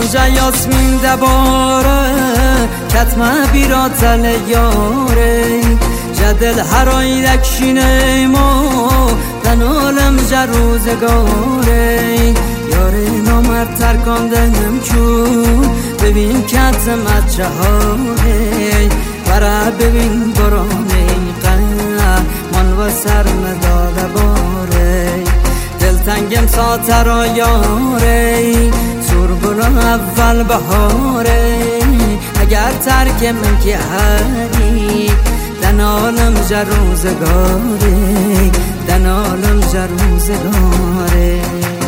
بارانجا یاسمین دباره کتمه بیرا تل یاره جدل هرای دکشینه ما تنالم جروزگاره یاره نامرد ترکاندنم چون ببین کتم از جهاره برا ببین برانه من و سرمداد باره دلتنگم ساتر یاره سرگل اول بهاره اگر ترک من که هری دنالم جروزگاره دنالم جروزگاره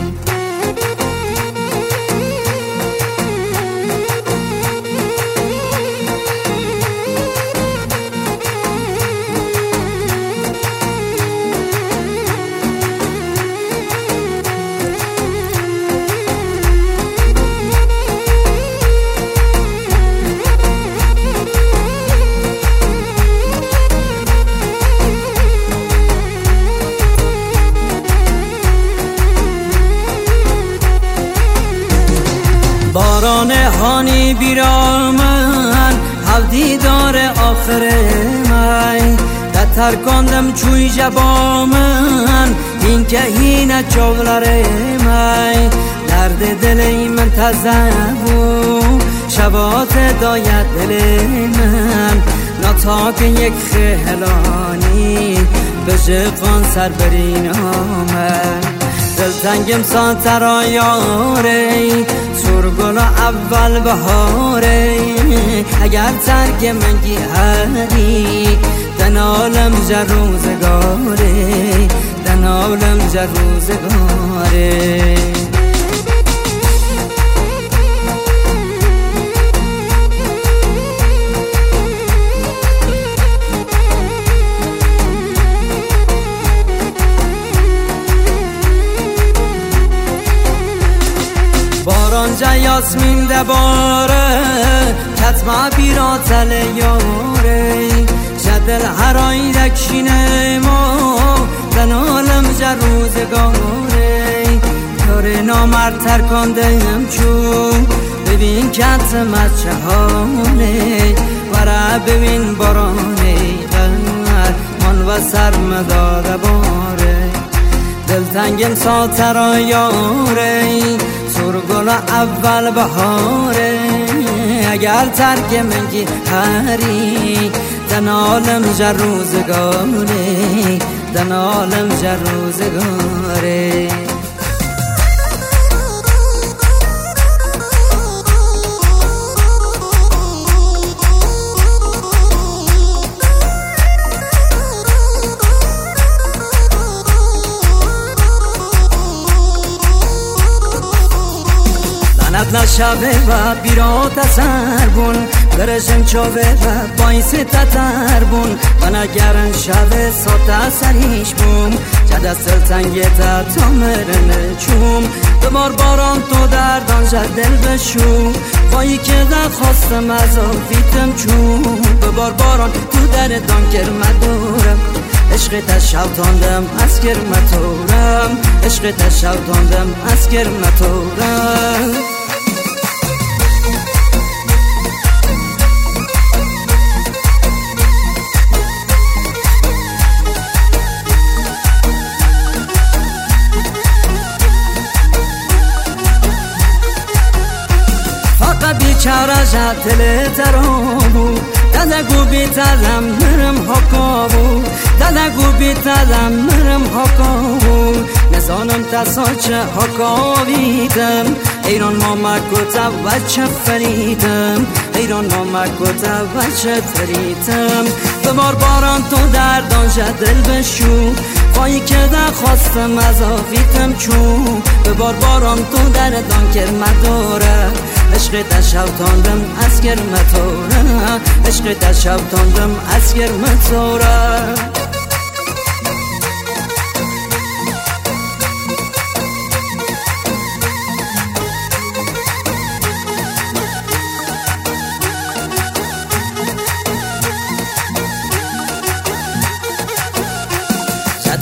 باران هانی بیرامن هفدی داره آخر من دتر کندم چوی جبامن این که هینه چولاره من درد دلی من تزبو شبات داید دل من نتاک یک خیلانی بجقان سر برین آمن دلتنگم ساتر یاره سرگل اول بهاره اگر ترک من گی هری دنالم جروزگاره دنالم جروزگاره بارانجا یاسمین دباره کتمه بیرا تل یاره جدل هرای دکشینه ما دنالم جروزگاره یاره نامرد ترکاندم چون ببین کتم از چهانه برا ببین بارانه قمر من و سرمداد باره دلتنگم ساتر یاره سرگل اول بهاره اگر ترک من گی هری دنالم جروزگاره دنالم جروزگاره نشابه و بیرات سر بون برشم چوبه و باعث تتر بون و نگرن شبه ساته سریش بوم جده سلطنگه تا تامرن چوم دمار باران تو دردان جدل بشوم بایی که در خواستم از آفیتم چوم ببار باران تو دردان کرمه دورم عشق تشوتاندم از کرمه تورم عشق تشوتاندم از کرمه تورم بیچاره جدل ترابو دادگو بیتدم مرم حکابو دادگو بیتدم مرم حکابو نزانم تساچه حکاویدم ایران مامکو تا وچه فریدم ایران مامکو تا وچه فریدم ببار باران تو دردان جدل بشو پایی که در خواستم از آفیتم چون ببار باران تو دردان کرمه داره عشق تشوتاندم از کرمه توره عشق تشوتاندم از کرمه توره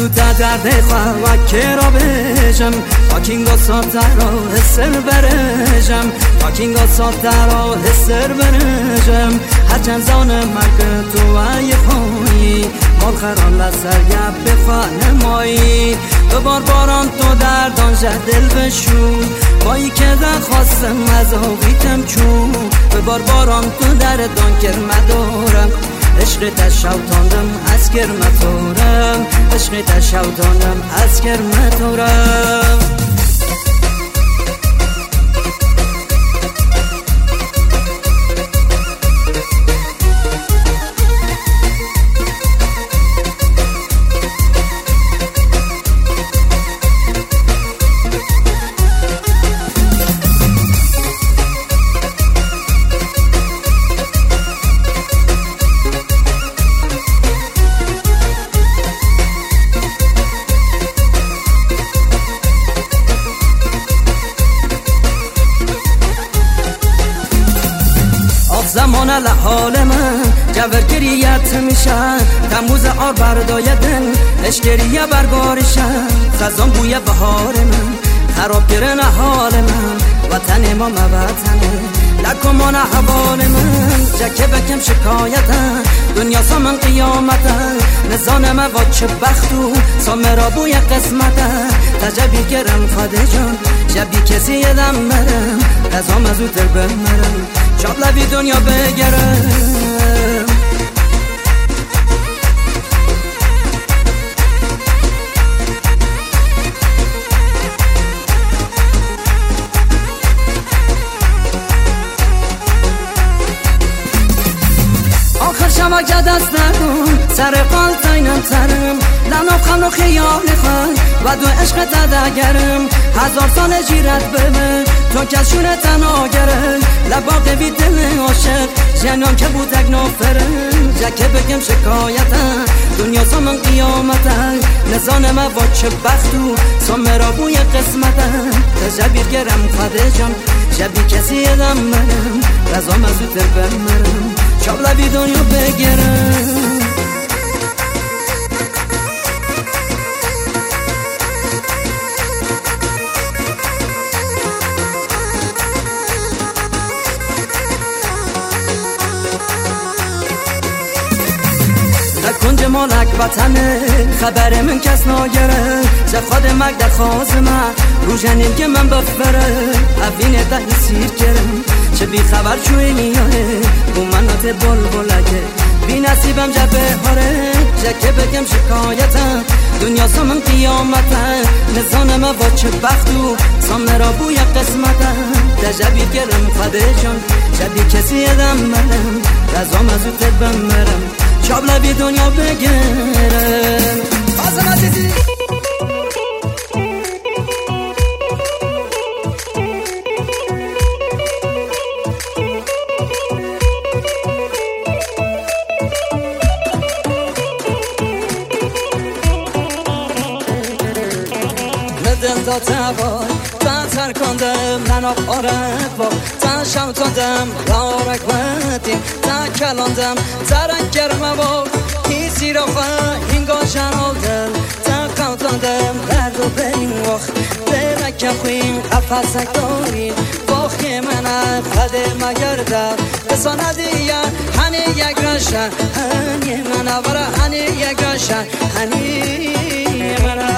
تو تا درد خواه و که را بشم تاکینگا ساته را حسر برشم تاکینگا ساته را حسر برشم هرچند زان مرگ تو ای خویی مال خران لسر گپ بخواه نمایی دوبار باران تو دردان دل بشون بایی که خواستم از آویتم چون دوبار باران تو دردان کرمدارم عشق تشوتاندم از کرمتورم عشق تشوتاندم از کرمتورم زمان لحال من جورگریت میشن تموز آر بردایدن اشگریه بربارشن خزان بوی بهار من خراب گرن حال من وطن ما موطنه لکمان حوال من جکه بکم شکایتن دنیا سامن قیامتن نزان ما با چه بختو سامرا بوی قسمتن تجبی گرم خاده جان جبی کسی یدم مرم قضام از او تر بمرم شاب لبی دنیا بگرم آخر شما که دست نکن سر قال تاینم ترم لناف خم و خیال خواهی و دو عشق تدگرم هزار سال جیرت بمه تو کشون تناگره لباق بی دل عاشق جنان که بود اگنافرم جکه بگم شکایتن دنیا سامن قیامتن نزان ما با چه بختو سامرا بوی قسمتن تجبیر گرم خاده جان شبی کسی یدم مرم رزام از او تر بمرم شاب لبی دنیا بگرم کنج مالک وطنه خبر من کس ناگره زفاد مگده خازمه رو جنین که من بفره اوینه دهی سیر کرم چه بی خبر چوی نیاره بو منات بول بولگه بی نصیبم جبه هاره جکه بگم شکایتم دنیا سامن قیامتن نزانم با چه بختو سامرا بوی قسمتن تجبیر گرم خاده جان شبی کسی یدم مرم رزام از او تر بمرم شاب لبی دنیا بگرم بازم عزیزی دل داده وای تا ترکاندم نناب آرک با تا شمتاندم رارک بدیم تا کلاندم ترک گرمه با کیسی را خواه اینگا جنال دل تا قوتاندم درد و برین وقت برک خویم قفصک داریم باخی من خده مگردم بسانه دیگه هنی یک رشن هنی من برا هنی یک رشن هنی من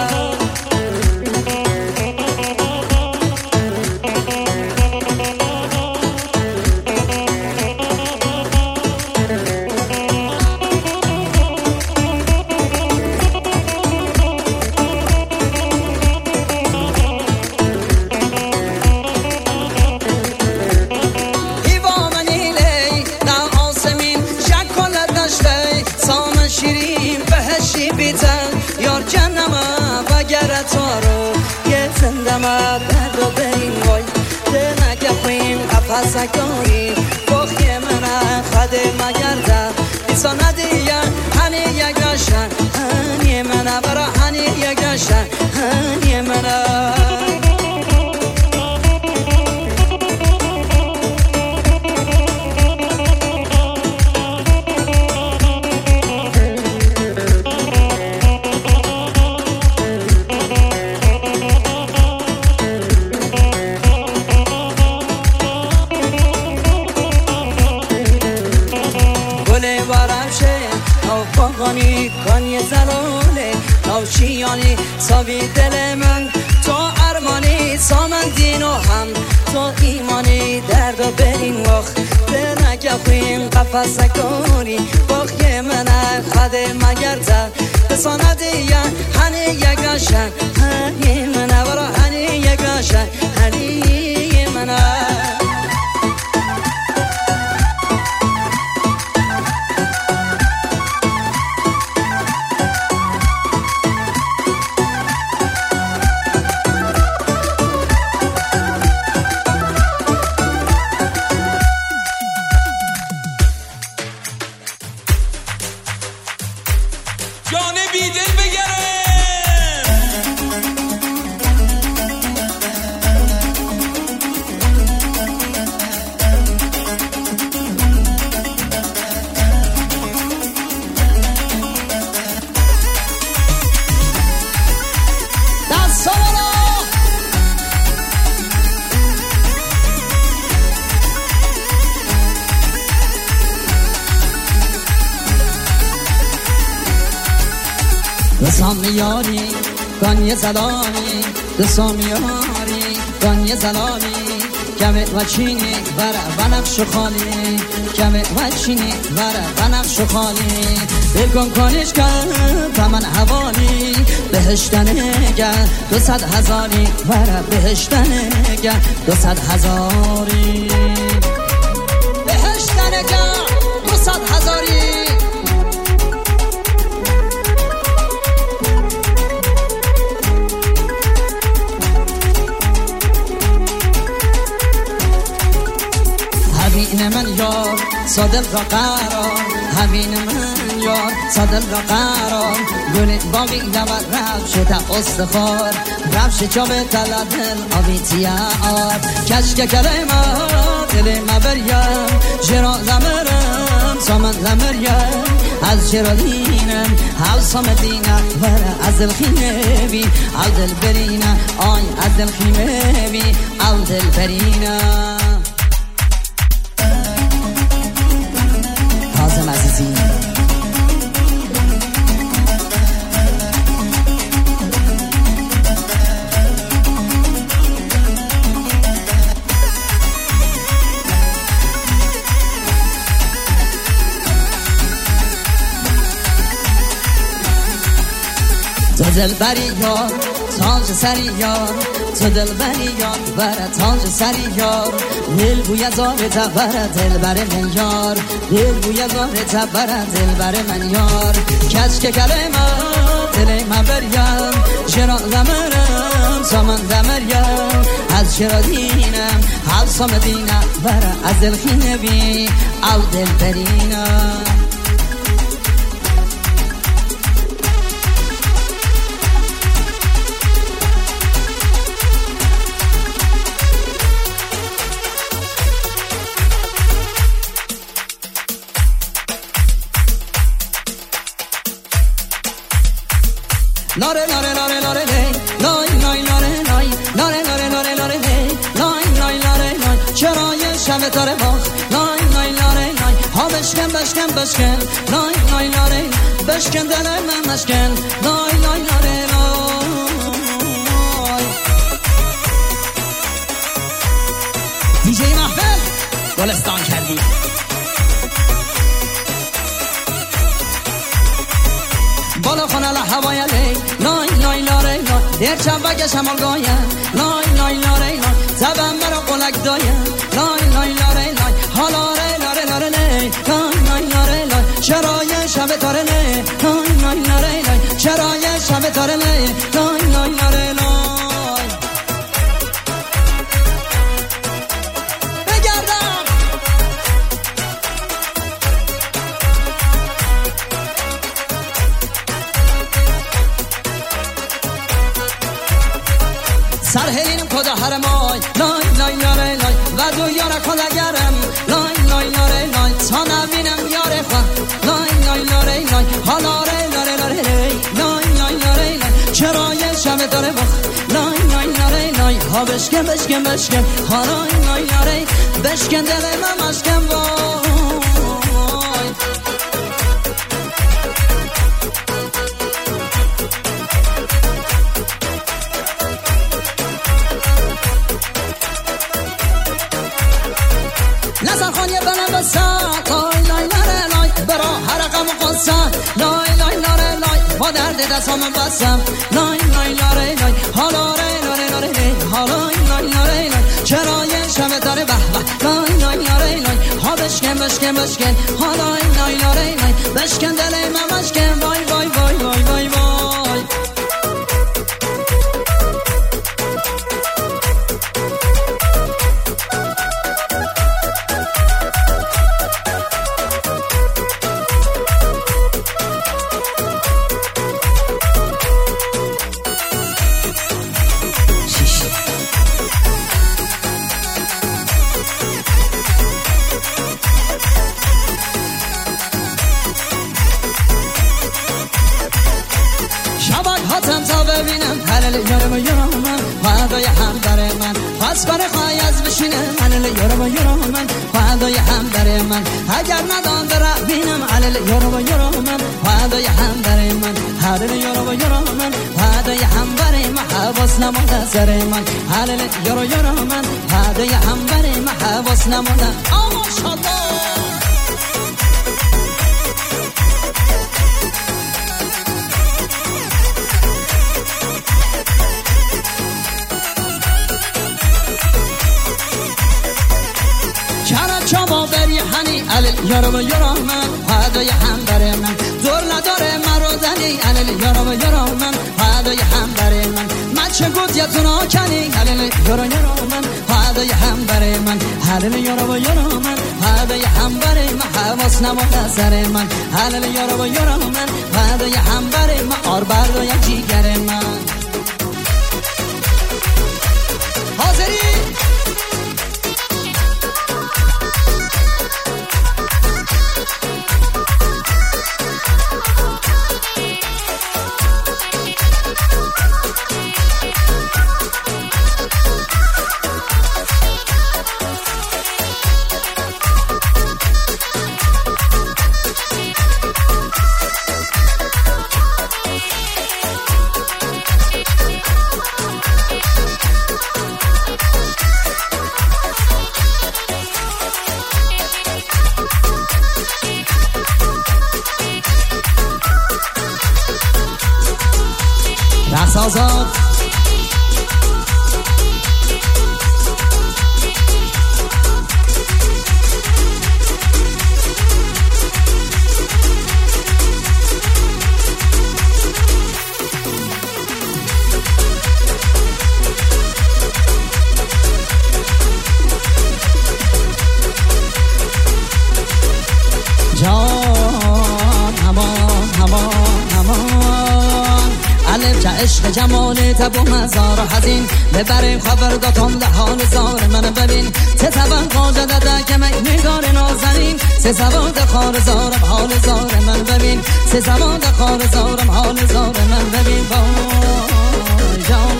یار جنمه و گرتارو یه زندمه درد و برین وای دلک خویم قفصک داریم بخی منه خده مگرده بیسانه دیگه هنی یک رشن هنی منه برا هنی یک رشن هنی منه باغانی کانی زلاله نوشیانی ساوی دل من تو ارمانی سامن دینو هم تو ایمانی درد و برین وقت به نگفین قفص کنی باقی من خده مگر تا بسانده یا هنی یگاشن هنی من برا هنی یگاشن هنی من سامیاری کانی زلالی دو سامیاری کانی زلالی کمه و چینی وره و نقش خالی کمه و چینی وره و نقش خالی بکن کنش کن تمن حوالی بهشتنگه 200,000 وره بهشتنگه 200,000 بهشتنگه 200,000 همین من یار صادل را قرار همین من یار صادل را قرار گل باقی لبر رفش تا استخار رفش چا به تلدل آبیتی آر کشک کلمه دل مبریم جرا زمرم سامن زمریم از جرا دینم حال سام دینم وره از دل خیمه بی از دل برینم آی از دل خیمه بی از دل برینم کاظم عزیزی تو دل بری یار تاج سری یار تو دل بری یار بره تاج سری یار دل بوی زاره تا بره دل بره من یار دل بوی زاره تا بره دل بره من یار کشک کلمه دل من بریم چرا زمرم سامن زمریم از چرا دینم حال سام دینم بره از دل خینه بی او دل برینم لاره لاره لاره لاره لای لای لاره لای لاره لاره لاره لاره لای لای لاره لای چرای شب تاره باخ لای لای لاره لای ها بشکن بشکن بشکن لای لای لاره بشکن دل من مشکن لای لای لاره لای دیجی محفل گلستان کردی بالا خانه لحوای لی لای لای لاره لای در چبک شمال گایم لای لای لاره لای زبم مرا قلق دایم لای لای لاره لای حالاره لاره لاره لی لای لای لاره لای چرای شب تاره لی لای لای لاره لای چرای شب تاره لی لای لای لاره لای بگردم سرهلینم کدا هرمای لای لای لای لای و دو یارا کدا گرم لای لای لای لای تا نبینم یار خوا لای لای لای لای حالاره لاره لاره لای لای لای لای چرای شب داره بخ لای لای لای لای ها بشکن بشکن بشکن حالای لای لای بشکن دل من مشکن وای بسم لای لای لاره لای با درد دستام بسم لای لای لاره لای حالا ره لاره لاره ره حالا لای لاره لای چرا یه شب داره به به لای لای لاره لای ها بشکن بشکن بشکن حالا لای لاره لای بشکن دل من بشکن وای وای وای وای وای وای هاتم تا ببینم حلل یارم من فدای هم داره من پس برای خایز بشینه حلل یارم من فدای هم داره من اگر ندان برا بینم حلل یارم من فدای هم داره من حلل یارم من فدای هم برای من حواس نمانده سر من حلل یارم من فدای هم برای من حواس نمانده ماشاءالله چابا بری هنی علی یارم من فدای هم بره من دور نداره مرا زنی علی یارم من فدای هم بره من چه گفت یا تو ناکنی علی یارم من فدای هم بره من علی یارم من فدای هم بره من حواس نمانده سر من علی یارم من فدای هم بره من آر بردای جیگر من حاضری رقص آزاد جان همان همان همان الف چه عشق جمال تب و مزار حزین ببریم خبر داتم لحال زار من ببین سه سبن قاجده ده که من نگار نازنین سه سبن ده خار زارم حال زار من ببین سه سبن ده خار زارم حال زار من ببین وای جان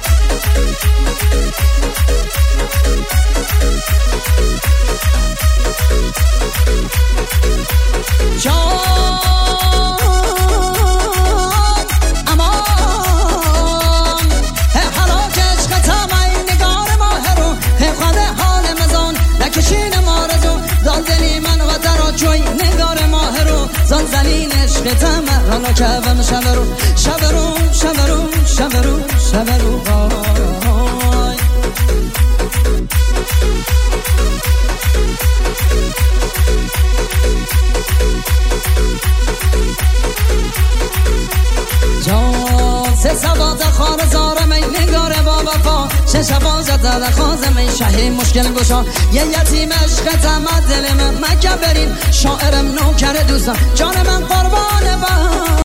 زنین عشق تمر رانا کبم شبرو شبرو شبرو شبرو شبرو وای جان سه سبات خار زارم ای نگار با وفا چه شبازت در خازم ای شه مشکل گشا یه یتیم عشق تمر دل من مکه برین شاعرم نوکر دوستان جان من قربان با